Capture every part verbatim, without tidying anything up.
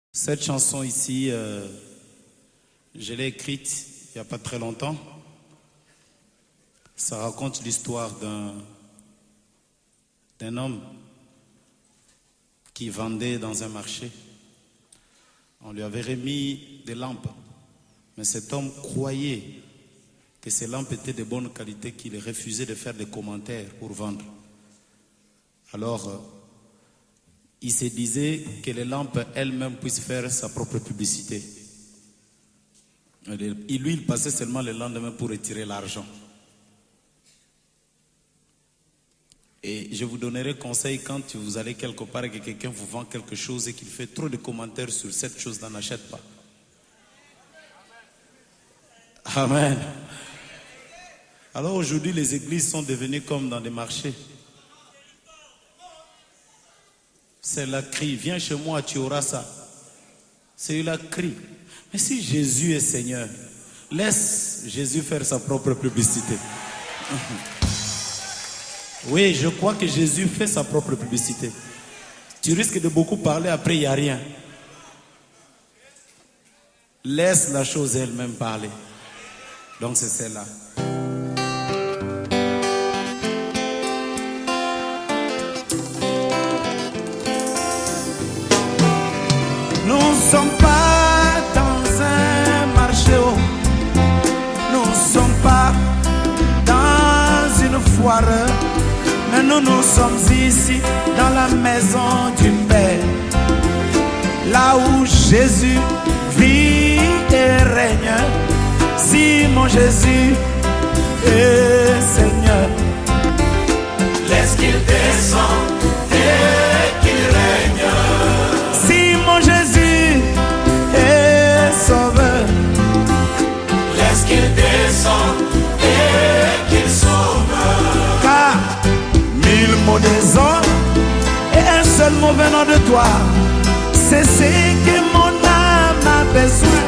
Cette chanson ici, euh, je l'ai écrite il n'y a pas très longtemps. Ça raconte l'histoire d'un d'un homme qui vendait dans un marché. On lui avait remis des lampes, mais cet homme croyait que ces lampes étaient de bonne qualité, qu'il refusait de faire des commentaires pour vendre. Alors, euh, il se disait que les lampes elles-mêmes puissent faire sa propre publicité. Et lui, il passait seulement le lendemain pour retirer l'argent. Et je vous donnerai conseil quand vous allez quelque part et que quelqu'un vous vend quelque chose et qu'il fait trop de commentaires sur cette chose, n'en achète pas. Amen. Alors aujourd'hui, les églises sont devenues comme dans des marchés. C'est la crie, viens chez moi, tu auras ça. C'est la crie. Mais si Jésus est Seigneur, laisse Jésus faire sa propre publicité. Oui, je crois que Jésus fait sa propre publicité. Tu risques de beaucoup parler, après il n'y a rien. Laisse la chose elle-même parler. Donc c'est celle-là. Nous ne sommes pas dans un marché, nous ne sommes pas dans une foire, mais nous nous sommes ici dans la maison du Père, là où Jésus vit et règne. Si mon Jésus est Seigneur, laisse qu'il descende et qu'il règne. Si mon Jésus est Sauveur, laisse qu'il descende et qu'il sauve. Car mille mots des hommes et un seul mot venant de toi, c'est ce que mon âme a besoin.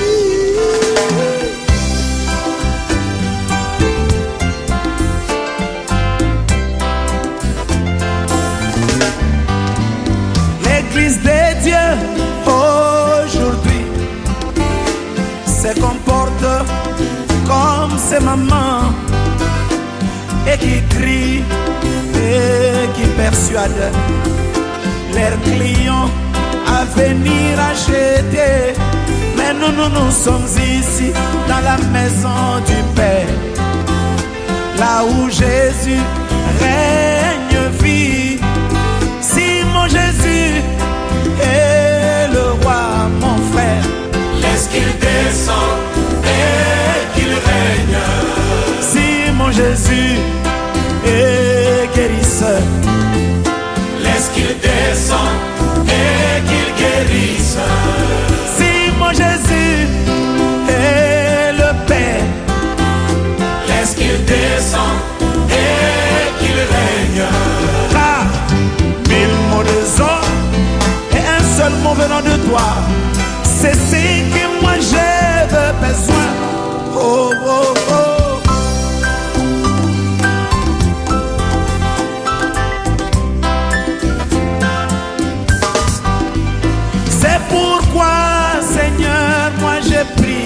L'Église de Dieu aujourd'hui se comporte comme ses mamans et qui crient et qui persuadent leurs clients à venir acheter. Mais nous, nous, nous sommes ici dans la maison du Père, là où Jésus règne, vit. Si mon Jésus est le roi, mon frère, laisse qu'il descende et qu'il règne. Si mon Jésus est guérisseur, laisse qu'il descende et qu'il guérisse. Si mon Jésus est le Père, laisse qu'il descende et qu'il règne. Car mille mots de hommes et un seul mot venant de toi, c'est ce que moi j'ai besoin. Oh, oh, oh. C'est pourquoi, Seigneur, moi j'ai pris,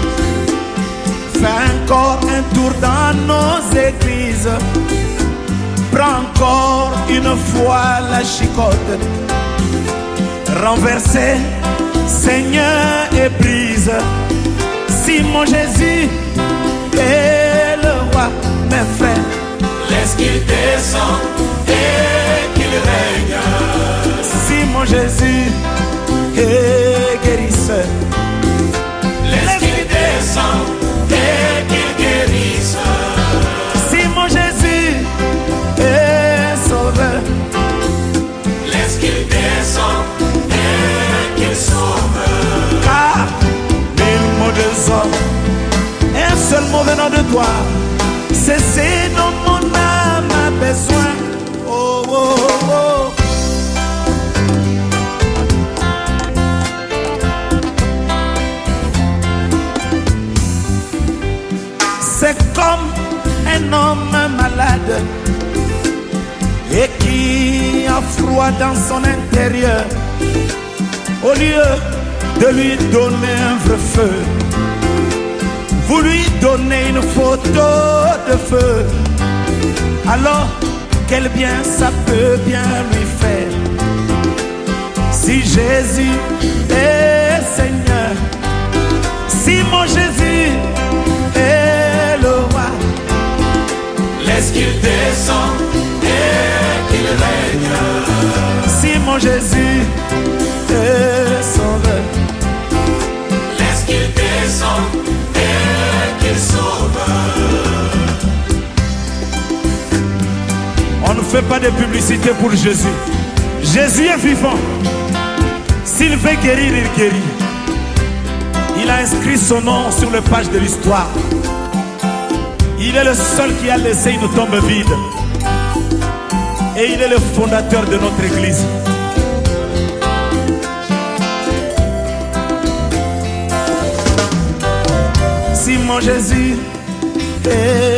fais encore un tour dans nos églises. Prends encore une fois la chicote, renversez, Seigneur, et brise. Si mon Jésus est le roi, mes frères, laisse qu'il descende et qu'il règne. Si mon Jésus est guérisseur, laisse qu'il descende et qu'il guérisse. Si mon Jésus est Sauveur, laisse qu'il descende et qu'il sauve. Car mille mots de hommes et un seul mot venant de toi, c'est ce dont mon âme a besoin. Oh, oh, oh. C'est comme un homme malade et qui a froid dans son intérieur. Au lieu de lui donner un vrai feu, vous lui donnez une photo de feu. Alors, quel bien ça peut bien lui faire? Si Jésus est Seigneur, si mon Jésus est le roi, laisse qu'il descende et qu'il règne. Si mon Jésus est sauveur, laisse qu'il descende et qu'il sauve. On ne fait pas de publicité pour Jésus. Jésus est vivant. S'il veut guérir, il guérit. Il a inscrit son nom sur les pages de l'histoire. Il est le seul qui a laissé une tombe vide. Et il est le fondateur de notre église. Si mon Jésus est